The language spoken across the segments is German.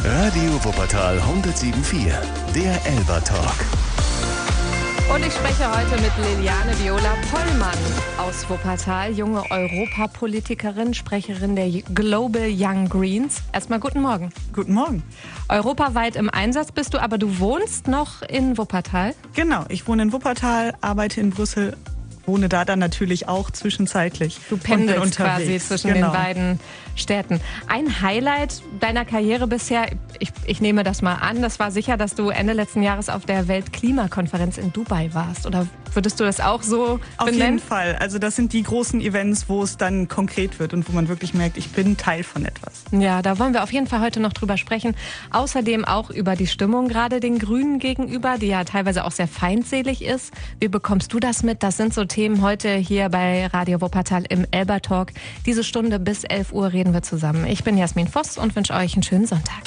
Radio Wuppertal 107.4, der Elba Talk. Und ich spreche heute mit Liliane Viola Pollmann aus Wuppertal, junge Europapolitikerin, Sprecherin der Global Young Greens. Erstmal guten Morgen. Guten Morgen. Europaweit im Einsatz bist du, aber du wohnst noch in Wuppertal? Genau, ich wohne in Wuppertal, arbeite in Brüssel, wohne da dann natürlich auch zwischenzeitlich. Du pendelst quasi zwischen den beiden Städten. Ein Highlight deiner Karriere bisher, ich nehme das mal an, das war sicher, dass du Ende letzten Jahres auf der Weltklimakonferenz in Dubai warst. Oder würdest du das auch so benennen? Auf jeden Fall. Also das sind die großen Events, wo es dann konkret wird und wo man wirklich merkt, ich bin Teil von etwas. Ja, da wollen wir auf jeden Fall heute noch drüber sprechen. Außerdem auch über die Stimmung gerade den Grünen gegenüber, die ja teilweise auch sehr feindselig ist. Wie bekommst du das mit? Das sind so Themen heute hier bei Radio Wuppertal im Elba Talk. Diese Stunde bis 11 Uhr reden wir zusammen. Ich bin Jasmin Voss und wünsche euch einen schönen Sonntag.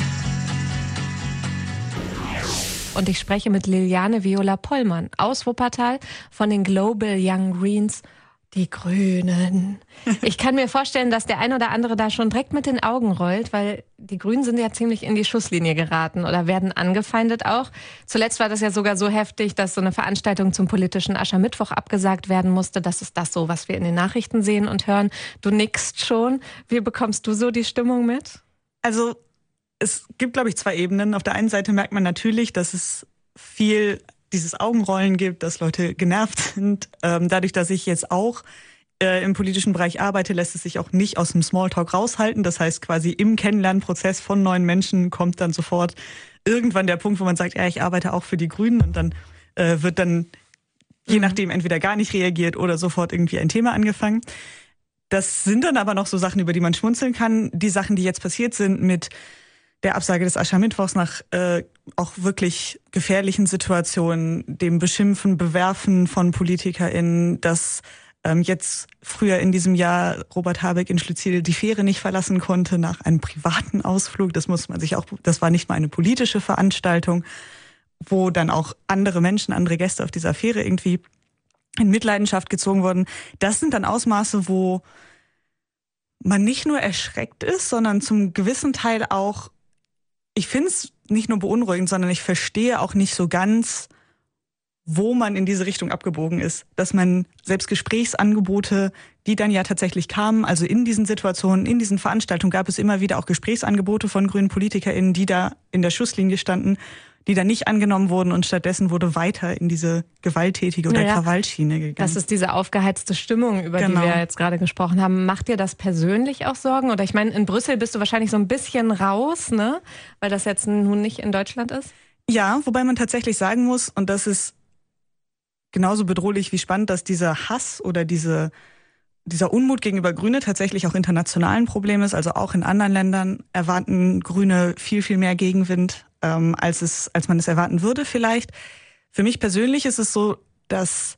Und ich spreche mit Liliane Viola Pollmann aus Wuppertal von den Global Young Greens, die Grünen. Ich kann mir vorstellen, dass der ein oder andere da schon direkt mit den Augen rollt, weil die Grünen sind ja ziemlich in die Schusslinie geraten oder werden angefeindet auch. Zuletzt war das ja sogar so heftig, dass so eine Veranstaltung zum politischen Aschermittwoch abgesagt werden musste. Das ist das so, was wir in den Nachrichten sehen und hören. Du nickst schon. Wie bekommst du so die Stimmung mit? Also es gibt, glaube ich, zwei Ebenen. Auf der einen Seite merkt man natürlich, dass es viel dieses Augenrollen gibt, dass Leute genervt sind. Dadurch, dass ich jetzt auch im politischen Bereich arbeite, lässt es sich auch nicht aus dem Smalltalk raushalten. Das heißt, quasi im Kennenlernprozess von neuen Menschen kommt dann sofort irgendwann der Punkt, wo man sagt, ja, ich arbeite auch für die Grünen. Und dann wird dann, je nachdem, entweder gar nicht reagiert oder sofort irgendwie ein Thema angefangen. Das sind dann aber noch so Sachen, über die man schmunzeln kann. Die Sachen, die jetzt passiert sind mit der Absage des Aschermittwochs nach auch wirklich gefährlichen Situationen, dem Beschimpfen, Bewerfen von PolitikerInnen, dass jetzt früher in diesem Jahr Robert Habeck in Schlüzil die Fähre nicht verlassen konnte nach einem privaten Ausflug. Das war nicht mal eine politische Veranstaltung, wo dann auch andere Menschen, andere Gäste auf dieser Fähre irgendwie in Mitleidenschaft gezogen wurden. Das sind dann Ausmaße, wo man nicht nur erschreckt ist, sondern zum gewissen Teil auch, ich finde es nicht nur beunruhigend, sondern ich verstehe auch nicht so ganz, wo man in diese Richtung abgebogen ist. Dass man selbst Gesprächsangebote, die dann ja tatsächlich kamen, also in diesen Situationen, in diesen Veranstaltungen gab es immer wieder auch Gesprächsangebote von grünen PolitikerInnen, die da in der Schusslinie standen, die dann nicht angenommen wurden und stattdessen wurde weiter in diese gewalttätige oder Krawallschiene gegangen. Das ist diese aufgeheizte Stimmung, über die wir jetzt gerade gesprochen haben. Macht dir das persönlich auch Sorgen? Oder ich meine, in Brüssel bist du wahrscheinlich so ein bisschen raus, ne? Weil das jetzt nun nicht in Deutschland ist. Ja, wobei man tatsächlich sagen muss, und das ist genauso bedrohlich wie spannend, dass dieser Hass oder dieser Unmut gegenüber Grüne tatsächlich auch international ein Problem ist. Also auch in anderen Ländern erwarten Grüne viel, viel mehr Gegenwind, als man es erwarten würde vielleicht. Für mich persönlich ist es so, dass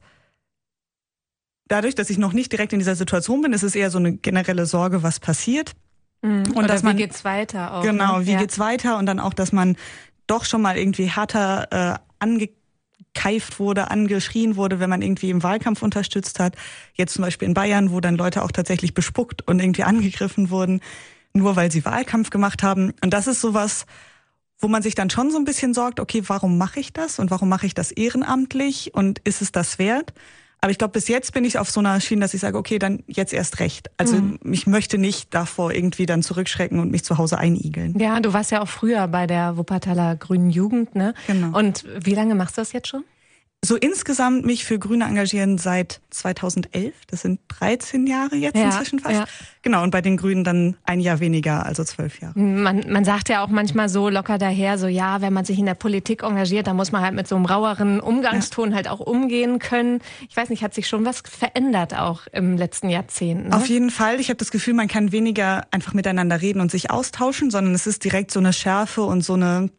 dadurch, dass ich noch nicht direkt in dieser Situation bin, ist es eher so eine generelle Sorge, was passiert. Und oder wie geht's weiter auch. Genau, wie geht's weiter und dann auch, dass man doch schon mal irgendwie härter angekeift wurde, angeschrien wurde, wenn man irgendwie im Wahlkampf unterstützt hat. Jetzt zum Beispiel in Bayern, wo dann Leute auch tatsächlich bespuckt und irgendwie angegriffen wurden, nur weil sie Wahlkampf gemacht haben. Und das ist sowas, wo man sich dann schon so ein bisschen sorgt, okay, warum mache ich das und warum mache ich das ehrenamtlich und ist es das wert? Aber ich glaube, bis jetzt bin ich auf so einer Schiene, dass ich sage, okay, dann jetzt erst recht. Also ich möchte nicht davor irgendwie dann zurückschrecken und mich zu Hause einigeln. Ja, du warst ja auch früher bei der Wuppertaler Grünen Jugend, ne? Genau. Und wie lange machst du das jetzt schon? So insgesamt mich für Grüne engagieren seit 2011. Das sind 13 Jahre jetzt inzwischen fast. Ja. Genau, und bei den Grünen dann ein Jahr weniger, also 12 Jahre. Man sagt ja auch manchmal so locker daher, so ja, wenn man sich in der Politik engagiert, dann muss man halt mit so einem raueren Umgangston halt auch umgehen können. Ich weiß nicht, hat sich schon was verändert auch im letzten Jahrzehnt? Ne? Auf jeden Fall. Ich habe das Gefühl, man kann weniger einfach miteinander reden und sich austauschen, sondern es ist direkt so eine Schärfe und so eine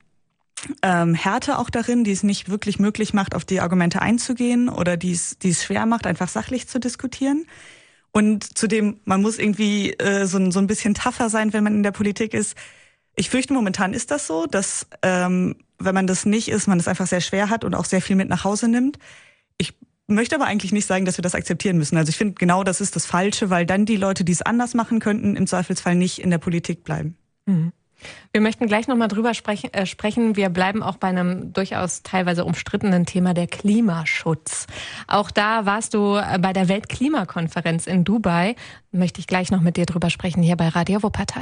Härte auch darin, die es nicht wirklich möglich macht, auf die Argumente einzugehen oder die es schwer macht, einfach sachlich zu diskutieren. Und zudem, man muss irgendwie so ein bisschen tougher sein, wenn man in der Politik ist. Ich fürchte, momentan ist das so, dass wenn man das nicht ist, man es einfach sehr schwer hat und auch sehr viel mit nach Hause nimmt. Ich möchte aber eigentlich nicht sagen, dass wir das akzeptieren müssen. Also ich finde, genau das ist das Falsche, weil dann die Leute, die es anders machen könnten, im Zweifelsfall nicht in der Politik bleiben. Mhm. Wir möchten gleich nochmal drüber sprechen. Wir bleiben auch bei einem durchaus teilweise umstrittenen Thema, der Klimaschutz. Auch da warst du bei der Weltklimakonferenz in Dubai. Möchte ich gleich noch mit dir drüber sprechen, hier bei Radio Wuppertal.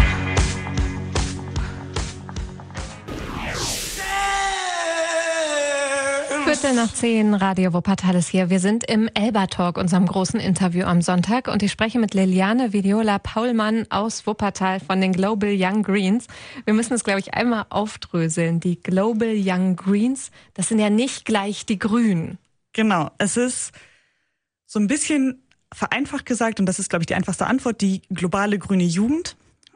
Viertel nach 10, Radio Wuppertal ist hier. Wir sind im Elba-Talk, unserem großen Interview am Sonntag. Und ich spreche mit Liliane Viola-Pollmann aus Wuppertal von den Global Young Greens. Wir müssen es, glaube ich, einmal aufdröseln. Die Global Young Greens, das sind ja nicht gleich die Grünen. Genau, es ist so ein bisschen vereinfacht gesagt, und das ist, glaube ich, die einfachste Antwort, die globale grüne Jugend.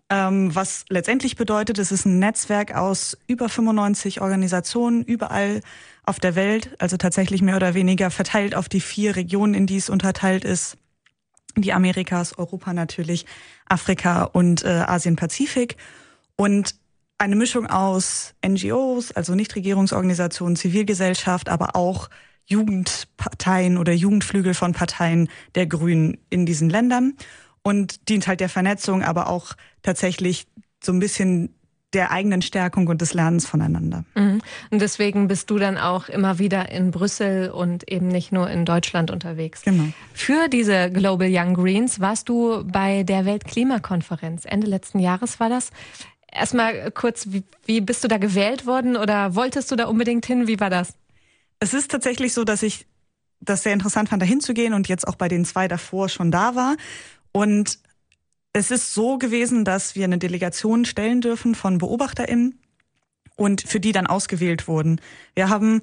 Was letztendlich bedeutet, es ist ein Netzwerk aus über 95 Organisationen überall auf der Welt, also tatsächlich mehr oder weniger verteilt auf die 4 Regionen, in die es unterteilt ist. Die Amerikas, Europa natürlich, Afrika und Asien-Pazifik. Und eine Mischung aus NGOs, also Nichtregierungsorganisationen, Zivilgesellschaft, aber auch Jugendparteien oder Jugendflügel von Parteien der Grünen in diesen Ländern. Und dient halt der Vernetzung, aber auch tatsächlich so ein bisschen der eigenen Stärkung und des Lernens voneinander. Mhm. Und deswegen bist du dann auch immer wieder in Brüssel und eben nicht nur in Deutschland unterwegs. Genau. Für diese Global Young Greens warst du bei der Weltklimakonferenz. Ende letzten Jahres war das. Erstmal kurz, wie bist du da gewählt worden oder wolltest du da unbedingt hin? Wie war das? Es ist tatsächlich so, dass ich das sehr interessant fand, da hinzugehen und jetzt auch bei den 2 davor schon da war. Und es ist so gewesen, dass wir eine Delegation stellen dürfen von BeobachterInnen und für die dann ausgewählt wurden. Wir haben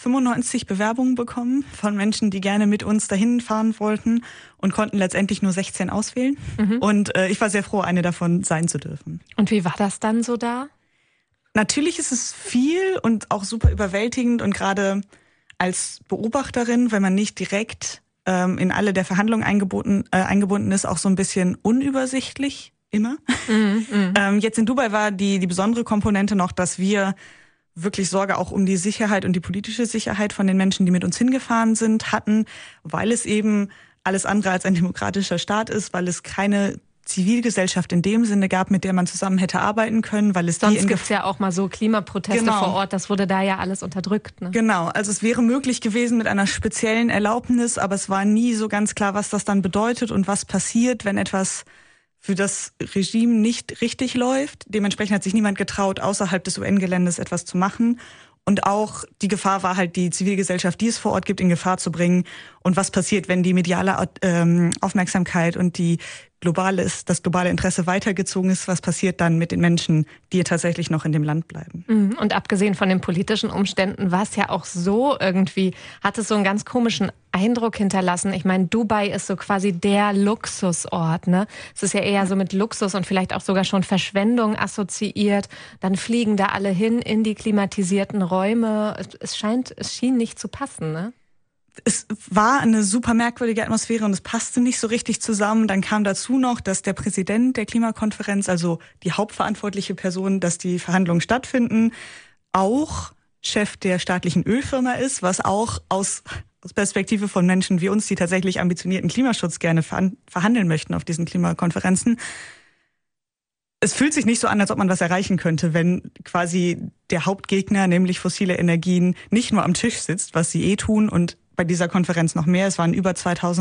95 Bewerbungen bekommen von Menschen, die gerne mit uns dahin fahren wollten und konnten letztendlich nur 16 auswählen. Und ich war sehr froh, eine davon sein zu dürfen. Und wie war das dann so da? Natürlich ist es viel und auch super überwältigend und gerade als Beobachterin, wenn man nicht direkt in alle der Verhandlungen eingebunden ist, auch so ein bisschen unübersichtlich immer. Jetzt in Dubai war die besondere Komponente noch, dass wir wirklich Sorge auch um die Sicherheit und die politische Sicherheit von den Menschen, die mit uns hingefahren sind, hatten, weil es eben alles andere als ein demokratischer Staat ist, weil es keine Zivilgesellschaft in dem Sinne gab, mit der man zusammen hätte arbeiten können, weil es sonst gibt's ja auch mal so Klimaproteste vor Ort, das wurde da ja alles unterdrückt. Ne? Genau, also es wäre möglich gewesen mit einer speziellen Erlaubnis, aber es war nie so ganz klar, was das dann bedeutet und was passiert, wenn etwas für das Regime nicht richtig läuft. Dementsprechend hat sich niemand getraut, außerhalb des UN-Geländes etwas zu machen. Und auch die Gefahr war halt, die Zivilgesellschaft, die es vor Ort gibt, in Gefahr zu bringen. Und was passiert, wenn die mediale Aufmerksamkeit und das globale Interesse weitergezogen ist? Was passiert dann mit den Menschen, die tatsächlich noch in dem Land bleiben? Und abgesehen von den politischen Umständen war es ja auch so irgendwie, hat es so einen ganz komischen Eindruck hinterlassen. Ich meine, Dubai ist so quasi der Luxusort, ne? Es ist ja eher so mit Luxus und vielleicht auch sogar schon Verschwendung assoziiert. Dann fliegen da alle hin in die klimatisierten Räume. Es schien nicht zu passen, ne? Es war eine super merkwürdige Atmosphäre und es passte nicht so richtig zusammen. Dann kam dazu noch, dass der Präsident der Klimakonferenz, also die hauptverantwortliche Person, dass die Verhandlungen stattfinden, auch Chef der staatlichen Ölfirma ist, was auch aus Perspektive von Menschen wie uns, die tatsächlich ambitionierten Klimaschutz gerne verhandeln möchten auf diesen Klimakonferenzen. Es fühlt sich nicht so an, als ob man was erreichen könnte, wenn quasi der Hauptgegner, nämlich fossile Energien, nicht nur am Tisch sitzt, was sie tun und bei dieser Konferenz noch mehr. Es waren über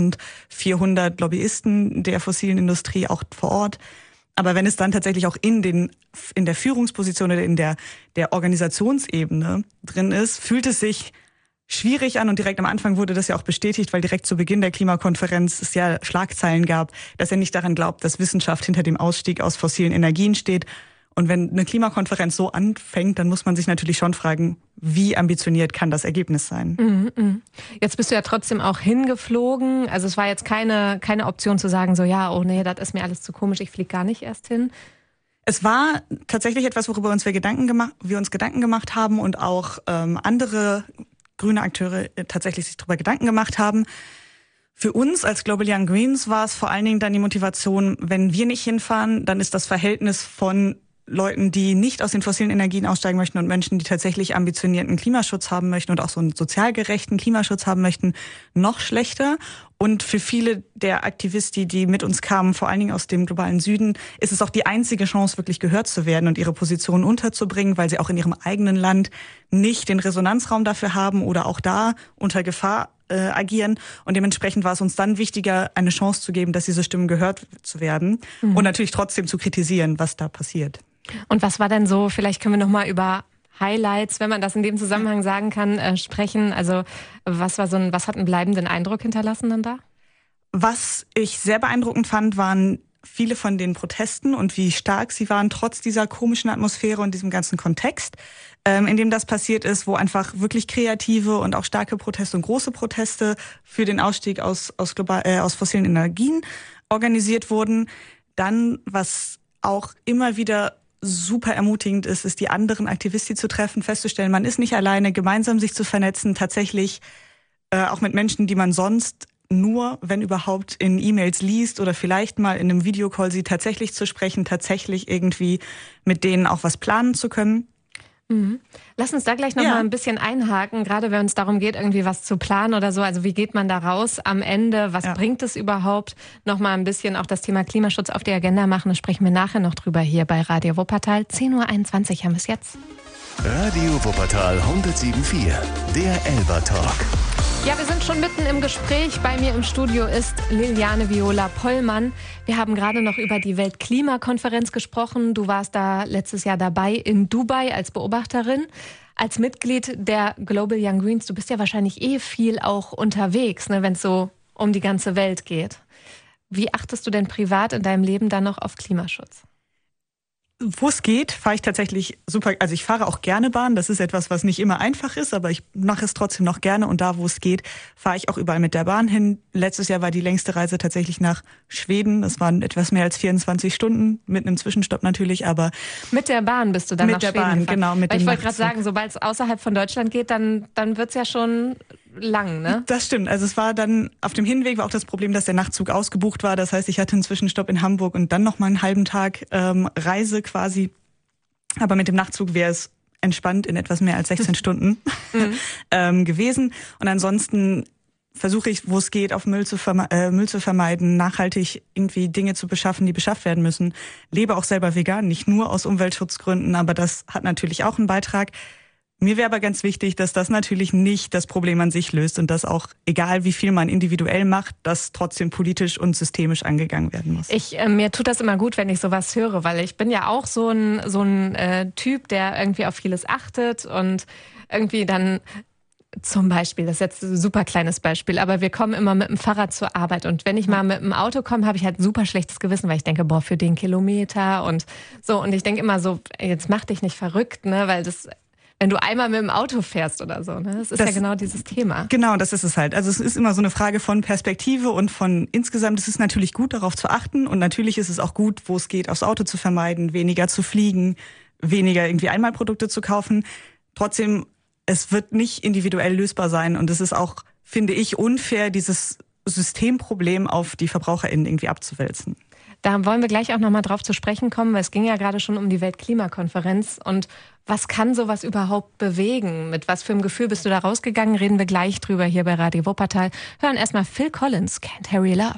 2400 Lobbyisten der fossilen Industrie auch vor Ort. Aber wenn es dann tatsächlich auch in der Führungsposition oder in der Organisationsebene drin ist, fühlt es sich schwierig an und direkt am Anfang wurde das ja auch bestätigt, weil direkt zu Beginn der Klimakonferenz es ja Schlagzeilen gab, dass er nicht daran glaubt, dass Wissenschaft hinter dem Ausstieg aus fossilen Energien steht. Und wenn eine Klimakonferenz so anfängt, dann muss man sich natürlich schon fragen, wie ambitioniert kann das Ergebnis sein? Jetzt bist du ja trotzdem auch hingeflogen. Also es war jetzt keine Option zu sagen, so ja, oh nee, das ist mir alles zu komisch, ich fliege gar nicht erst hin. Es war tatsächlich etwas, worüber wir uns Gedanken gemacht haben und auch andere grüne Akteure tatsächlich sich darüber Gedanken gemacht haben. Für uns als Global Young Greens war es vor allen Dingen dann die Motivation, wenn wir nicht hinfahren, dann ist das Verhältnis von Leuten, die nicht aus den fossilen Energien aussteigen möchten und Menschen, die tatsächlich ambitionierten Klimaschutz haben möchten und auch so einen sozial gerechten Klimaschutz haben möchten, noch schlechter. Und für viele der Aktivisten, die mit uns kamen, vor allen Dingen aus dem globalen Süden, ist es auch die einzige Chance, wirklich gehört zu werden und ihre Position unterzubringen, weil sie auch in ihrem eigenen Land nicht den Resonanzraum dafür haben oder auch da unter Gefahr agieren. Und dementsprechend war es uns dann wichtiger, eine Chance zu geben, dass diese Stimmen gehört zu werden und natürlich trotzdem zu kritisieren, was da passiert. Und was war denn so, vielleicht können wir noch mal über Highlights, wenn man das in dem Zusammenhang sagen kann, sprechen. Also was hat einen bleibenden Eindruck hinterlassen dann da? Was ich sehr beeindruckend fand, waren viele von den Protesten und wie stark sie waren, trotz dieser komischen Atmosphäre und diesem ganzen Kontext, in dem das passiert ist, wo einfach wirklich kreative und auch starke Proteste und große Proteste für den Ausstieg aus fossilen Energien organisiert wurden. Dann, was auch immer wieder super ermutigend ist, ist die anderen Aktivisten zu treffen, festzustellen, man ist nicht alleine, gemeinsam sich zu vernetzen, tatsächlich auch mit Menschen, die man sonst nur, wenn überhaupt, in E-Mails liest oder vielleicht mal in einem Videocall sie tatsächlich zu sprechen, tatsächlich irgendwie mit denen auch was planen zu können. Mhm. Lass uns da gleich noch mal ein bisschen einhaken, gerade wenn es darum geht, irgendwie was zu planen oder so. Also wie geht man da raus am Ende? Was bringt es überhaupt? Noch mal ein bisschen auch das Thema Klimaschutz auf die Agenda machen. Das sprechen wir nachher noch drüber hier bei Radio Wuppertal. 10:21 Uhr haben wir es jetzt. Radio Wuppertal 107.4, der Elba Talk. Ja, wir sind schon mitten im Gespräch. Bei mir im Studio ist Liliane Viola Pollmann. Wir haben gerade noch über die Weltklimakonferenz gesprochen. Du warst da letztes Jahr dabei in Dubai als Beobachterin, als Mitglied der Global Young Greens. Du bist ja wahrscheinlich viel auch unterwegs, ne, wenn es so um die ganze Welt geht. Wie achtest du denn privat in deinem Leben dann noch auf Klimaschutz? Wo es geht, fahre ich tatsächlich super, also ich fahre auch gerne Bahn, das ist etwas, was nicht immer einfach ist, aber ich mache es trotzdem noch gerne und da, wo es geht, fahre ich auch überall mit der Bahn hin. Letztes Jahr war die längste Reise tatsächlich nach Schweden, das waren etwas mehr als 24 Stunden, mit einem Zwischenstopp natürlich, aber... Mit der Bahn bist du dann nach Schweden gefahren? Mit der Bahn, genau. Weil ich wollte gerade sagen, sobald es außerhalb von Deutschland geht, dann wird's ja schon lang, ne? Das stimmt. Also es war dann, auf dem Hinweg war auch das Problem, dass der Nachtzug ausgebucht war. Das heißt, ich hatte einen Zwischenstopp in Hamburg und dann noch mal einen halben Tag Reise quasi. Aber mit dem Nachtzug wäre es entspannt in etwas mehr als 16 Stunden gewesen. Und ansonsten versuche ich, wo es geht, auf Müll zu vermeiden, nachhaltig irgendwie Dinge zu beschaffen, die beschafft werden müssen. Lebe auch selber vegan, nicht nur aus Umweltschutzgründen, aber das hat natürlich auch einen Beitrag. Mir wäre aber ganz wichtig, dass das natürlich nicht das Problem an sich löst und dass auch, egal wie viel man individuell macht, das trotzdem politisch und systemisch angegangen werden muss. Mir tut das immer gut, wenn ich sowas höre, weil ich bin ja auch so ein Typ, der irgendwie auf vieles achtet und irgendwie dann zum Beispiel, das ist jetzt ein super kleines Beispiel, aber wir kommen immer mit dem Fahrrad zur Arbeit und wenn ich mal mit dem Auto komme, habe ich halt super schlechtes Gewissen, weil ich denke, für den Kilometer und so, und ich denke immer so, jetzt mach dich nicht verrückt, ne, weil das... Wenn du einmal mit dem Auto fährst oder so, ne? Das ist ja genau dieses Thema. Genau, das ist es halt. Also es ist immer so eine Frage von Perspektive und von insgesamt. Es ist natürlich gut, darauf zu achten und natürlich ist es auch gut, wo es geht, aufs Auto zu vermeiden, weniger zu fliegen, weniger irgendwie Einmalprodukte zu kaufen. Trotzdem, es wird nicht individuell lösbar sein und es ist auch, finde ich, unfair, dieses Systemproblem auf die VerbraucherInnen irgendwie abzuwälzen. Da wollen wir gleich auch nochmal drauf zu sprechen kommen, weil es ging ja gerade schon um die Weltklimakonferenz. Und was kann sowas überhaupt bewegen? Mit was für einem Gefühl bist du da rausgegangen? Reden wir gleich drüber hier bei Radio Wuppertal. Hören erstmal Phil Collins, Can't Hurry Love.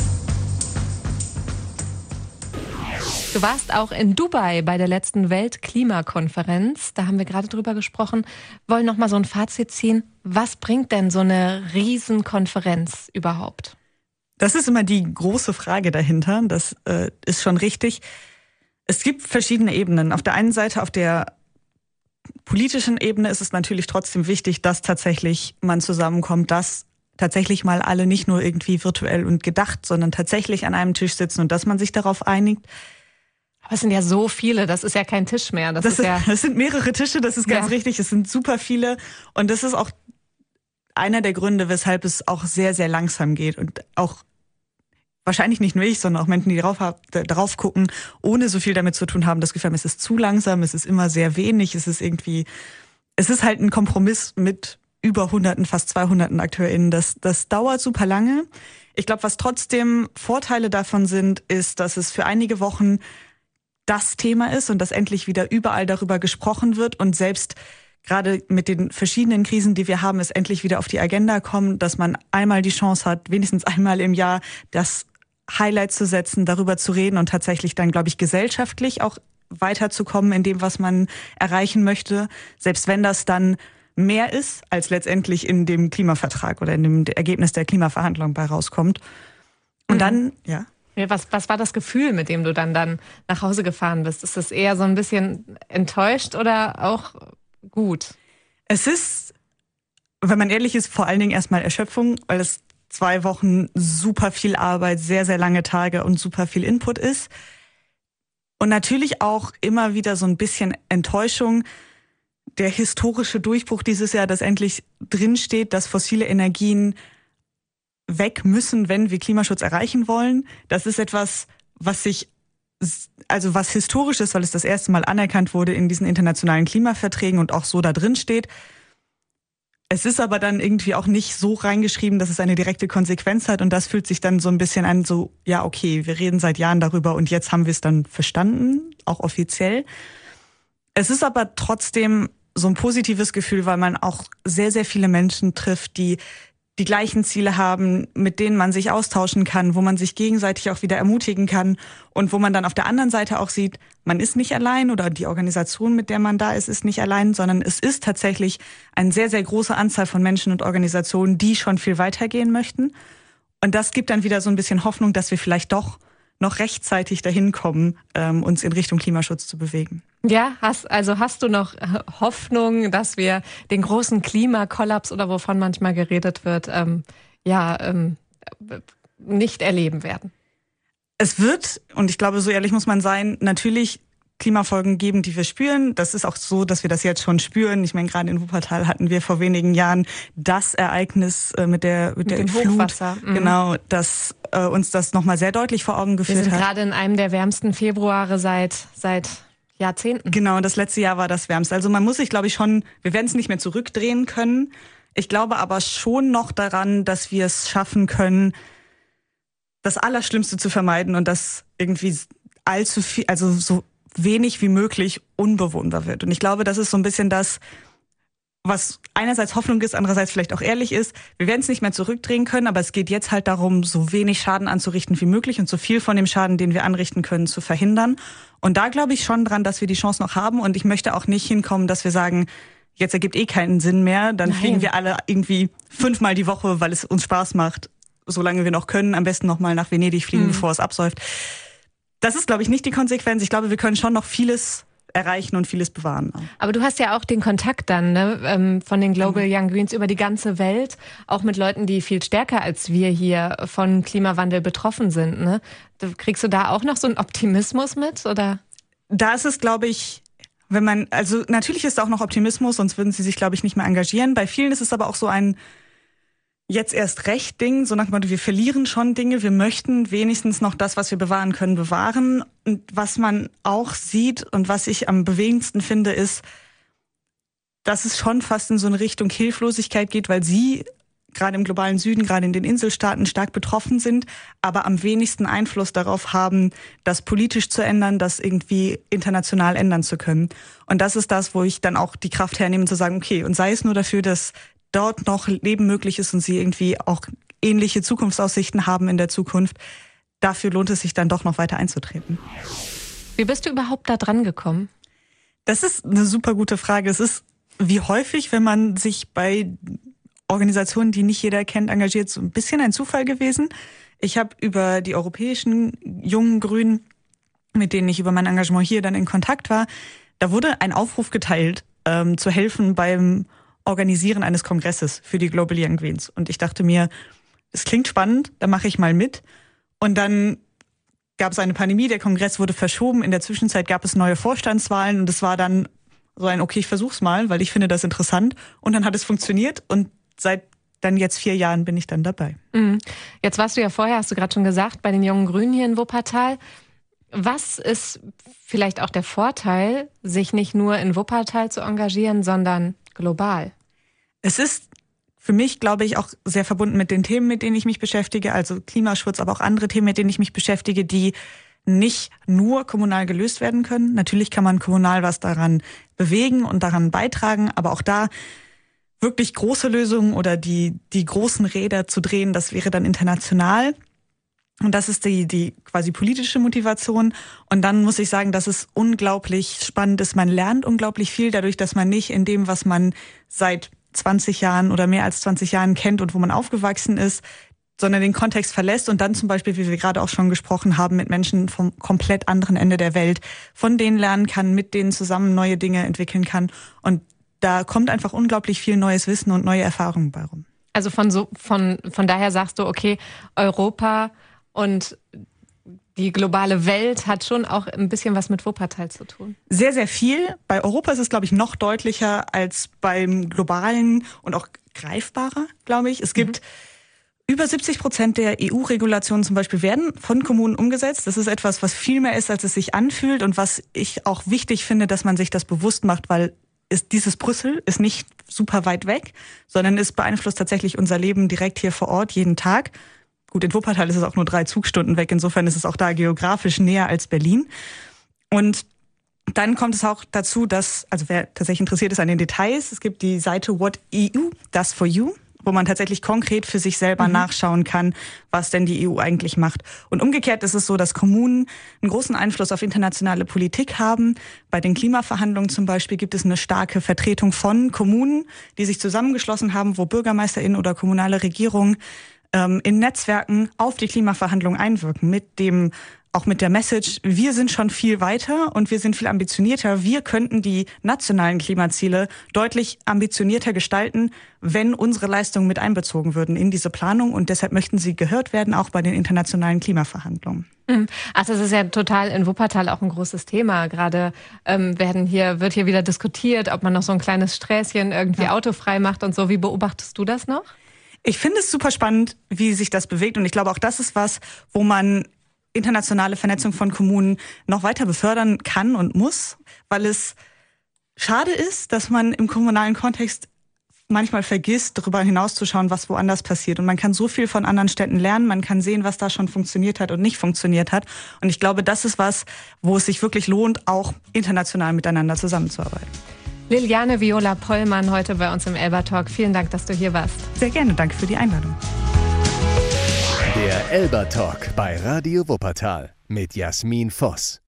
Du warst auch in Dubai bei der letzten Weltklimakonferenz. Da haben wir gerade drüber gesprochen. Wollen nochmal so ein Fazit ziehen. Was bringt denn so eine Riesenkonferenz überhaupt? Das ist immer die große Frage dahinter. Das ist schon richtig. Es gibt verschiedene Ebenen. Auf der einen Seite, auf der politischen Ebene ist es natürlich trotzdem wichtig, dass tatsächlich man zusammenkommt, dass tatsächlich mal alle nicht nur irgendwie virtuell und gedacht, sondern tatsächlich an einem Tisch sitzen und dass man sich darauf einigt. Aber es sind ja so viele, das ist ja kein Tisch mehr. Das sind mehrere Tische, das ist ganz richtig. Es sind super viele und das ist auch einer der Gründe, weshalb es auch sehr, sehr langsam geht und auch wahrscheinlich nicht nur ich, sondern auch Menschen, die darauf gucken, ohne so viel damit zu tun haben, das Gefühl haben, es ist zu langsam, es ist immer sehr wenig, es ist halt ein Kompromiss mit über Hunderten, fast 200 AkteurInnen. Das dauert super lange. Ich glaube, was trotzdem Vorteile davon sind, ist, dass es für einige Wochen das Thema ist und dass endlich wieder überall darüber gesprochen wird und selbst gerade mit den verschiedenen Krisen, die wir haben, es endlich wieder auf die Agenda kommt, dass man einmal die Chance hat, wenigstens einmal im Jahr das Highlight zu setzen, darüber zu reden und tatsächlich dann, glaube ich, gesellschaftlich auch weiterzukommen in dem, was man erreichen möchte, selbst wenn das dann mehr ist, als letztendlich in dem Klimavertrag oder in dem Ergebnis der Klimaverhandlungen bei rauskommt. Und dann, ja. Was war das Gefühl, mit dem du dann nach Hause gefahren bist? Ist das eher so ein bisschen enttäuscht oder auch gut? Es ist, wenn man ehrlich ist, vor allen Dingen erstmal Erschöpfung, weil es 2 Wochen super viel Arbeit, sehr, sehr lange Tage und super viel Input ist. Und natürlich auch immer wieder so ein bisschen Enttäuschung. Der historische Durchbruch dieses Jahr, dass endlich drinsteht, dass fossile Energien weg müssen, wenn wir Klimaschutz erreichen wollen. Das ist etwas, was historisch ist, weil es das erste Mal anerkannt wurde in diesen internationalen Klimaverträgen und auch so da drin steht. Es ist aber dann irgendwie auch nicht so reingeschrieben, dass es eine direkte Konsequenz hat und das fühlt sich dann so ein bisschen an, so, ja, okay, wir reden seit Jahren darüber und jetzt haben wir es dann verstanden, auch offiziell. Es ist aber trotzdem so ein positives Gefühl, weil man auch sehr, sehr viele Menschen trifft, die die gleichen Ziele haben, mit denen man sich austauschen kann, wo man sich gegenseitig auch wieder ermutigen kann und wo man dann auf der anderen Seite auch sieht, man ist nicht allein oder die Organisation, mit der man da ist nicht allein, sondern es ist tatsächlich eine sehr, sehr große Anzahl von Menschen und Organisationen, die schon viel weitergehen möchten. Und das gibt dann wieder so ein bisschen Hoffnung, dass wir vielleicht doch noch rechtzeitig dahin kommen, uns in Richtung Klimaschutz zu bewegen. Ja, hast du noch Hoffnung, dass wir den großen Klimakollaps oder wovon manchmal geredet wird, nicht erleben werden? Es wird, und ich glaube, so ehrlich muss man sein, natürlich Klimafolgen geben, die wir spüren. Das ist auch so, dass wir das jetzt schon spüren. Ich meine, gerade in Wuppertal hatten wir vor wenigen Jahren das Ereignis mit dem Flut, Hochwasser. Genau, dass uns das nochmal sehr deutlich vor Augen geführt hat. Wir sind gerade in einem der wärmsten Februare seit Jahrzehnten. Genau, das letzte Jahr war das wärmste. Also man muss sich, glaube ich, schon, wir werden es nicht mehr zurückdrehen können. Ich glaube aber schon noch daran, dass wir es schaffen können, das Allerschlimmste zu vermeiden und das irgendwie allzu viel, also so wenig wie möglich unbewohnbar wird. Und ich glaube, das ist so ein bisschen das, was einerseits Hoffnung ist, andererseits vielleicht auch ehrlich ist. Wir werden es nicht mehr zurückdrehen können, aber es geht jetzt halt darum, so wenig Schaden anzurichten wie möglich und so viel von dem Schaden, den wir anrichten können, zu verhindern. Und da glaube ich schon dran, dass wir die Chance noch haben. Und ich möchte auch nicht hinkommen, dass wir sagen, jetzt ergibt eh keinen Sinn mehr. Dann fliegen wir alle irgendwie 5-mal die Woche, weil es uns Spaß macht, solange wir noch können. Am besten noch mal nach Venedig fliegen, bevor es absäuft. Das ist, glaube ich, nicht die Konsequenz. Ich glaube, wir können schon noch vieles erreichen und vieles bewahren. Aber du hast ja auch den Kontakt dann von den Global Young Greens über die ganze Welt, auch mit Leuten, die viel stärker als wir hier von Klimawandel betroffen sind. Ne? Kriegst du da auch noch so einen Optimismus mit? Oder? Da ist es, glaube ich, also natürlich ist da auch noch Optimismus, sonst würden sie sich, glaube ich, nicht mehr engagieren. Bei vielen ist es aber auch so ein jetzt erst recht Ding, so nach dem Motto, wir verlieren schon Dinge, wir möchten wenigstens noch das, was wir bewahren können, bewahren. Und was man auch sieht und was ich am bewegendsten finde, ist, dass es schon fast in so eine Richtung Hilflosigkeit geht, weil sie gerade im globalen Süden, gerade in den Inselstaaten stark betroffen sind, aber am wenigsten Einfluss darauf haben, das politisch zu ändern, das irgendwie international ändern zu können. Und das ist das, wo ich dann auch die Kraft hernehme, zu sagen, okay, und sei es nur dafür, dass dort noch Leben möglich ist und sie irgendwie auch ähnliche Zukunftsaussichten haben in der Zukunft, dafür lohnt es sich dann doch noch weiter einzutreten. Wie bist du überhaupt da dran gekommen? Das ist eine super gute Frage. Es ist wie häufig, wenn man sich bei Organisationen, die nicht jeder kennt, engagiert, so ein bisschen ein Zufall gewesen. Ich habe über die europäischen jungen Grünen, mit denen ich über mein Engagement hier dann in Kontakt war, da wurde ein Aufruf geteilt, zu helfen beim Organisieren eines Kongresses für die Global Young Greens. Und ich dachte mir, es klingt spannend, da mache ich mal mit. Und dann gab es eine Pandemie, der Kongress wurde verschoben. In der Zwischenzeit gab es neue Vorstandswahlen und es war dann so ein, okay, ich versuch's mal, weil ich finde das interessant. Und dann hat es funktioniert und seit dann jetzt 4 Jahren bin ich dann dabei. Jetzt warst du ja vorher, hast du gerade schon gesagt, bei den Jungen Grünen hier in Wuppertal. Was ist vielleicht auch der Vorteil, sich nicht nur in Wuppertal zu engagieren, sondern global? Es ist für mich, glaube ich, auch sehr verbunden mit den Themen, mit denen ich mich beschäftige, also Klimaschutz, aber auch andere Themen, mit denen ich mich beschäftige, die nicht nur kommunal gelöst werden können. Natürlich kann man kommunal was daran bewegen und daran beitragen, aber auch da wirklich große Lösungen oder die großen Räder zu drehen, das wäre dann international. Und das ist die quasi politische Motivation. Und dann muss ich sagen, dass es unglaublich spannend ist. Man lernt unglaublich viel dadurch, dass man nicht in dem, was man seit 20 Jahren oder mehr als 20 Jahren kennt und wo man aufgewachsen ist, sondern den Kontext verlässt und dann zum Beispiel, wie wir gerade auch schon gesprochen haben, mit Menschen vom komplett anderen Ende der Welt, von denen lernen kann, mit denen zusammen neue Dinge entwickeln kann. Und da kommt einfach unglaublich viel neues Wissen und neue Erfahrungen bei rum. Also von daher sagst du, okay, Europa und die globale Welt hat schon auch ein bisschen was mit Wuppertal zu tun. Sehr, sehr viel. Bei Europa ist es, glaube ich, noch deutlicher als beim globalen und auch greifbarer, glaube ich. Es gibt über 70% der EU-Regulationen zum Beispiel werden von Kommunen umgesetzt. Das ist etwas, was viel mehr ist, als es sich anfühlt und was ich auch wichtig finde, dass man sich das bewusst macht, weil dieses Brüssel ist nicht super weit weg, sondern es beeinflusst tatsächlich unser Leben direkt hier vor Ort jeden Tag. Gut, in Wuppertal ist es auch nur 3 Zugstunden weg. Insofern ist es auch da geografisch näher als Berlin. Und dann kommt es auch dazu, dass, also wer tatsächlich interessiert ist an den Details, es gibt die Seite What EU Does for You, wo man tatsächlich konkret für sich selber nachschauen kann, was denn die EU eigentlich macht. Und umgekehrt ist es so, dass Kommunen einen großen Einfluss auf internationale Politik haben. Bei den Klimaverhandlungen zum Beispiel gibt es eine starke Vertretung von Kommunen, die sich zusammengeschlossen haben, wo BürgermeisterInnen oder kommunale Regierungen in Netzwerken auf die Klimaverhandlungen einwirken, auch mit der Message, wir sind schon viel weiter und wir sind viel ambitionierter. Wir könnten die nationalen Klimaziele deutlich ambitionierter gestalten, wenn unsere Leistungen mit einbezogen würden in diese Planung. Und deshalb möchten sie gehört werden, auch bei den internationalen Klimaverhandlungen. Ach, das ist ja total in Wuppertal auch ein großes Thema. Gerade wird hier wieder diskutiert, ob man noch so ein kleines Sträßchen irgendwie autofrei macht und so. Wie beobachtest du das noch? Ich finde es super spannend, wie sich das bewegt. Und ich glaube, auch das ist was, wo man internationale Vernetzung von Kommunen noch weiter befördern kann und muss, weil es schade ist, dass man im kommunalen Kontext manchmal vergisst, darüber hinauszuschauen, was woanders passiert. Und man kann so viel von anderen Städten lernen, man kann sehen, was da schon funktioniert hat und nicht funktioniert hat. Und ich glaube, das ist was, wo es sich wirklich lohnt, auch international miteinander zusammenzuarbeiten. Liliane Viola Pollmann heute bei uns im Elba Talk. Vielen Dank, dass du hier warst. Sehr gerne, danke für die Einladung. Der Elba Talk bei Radio Wuppertal mit Jasmin Voss.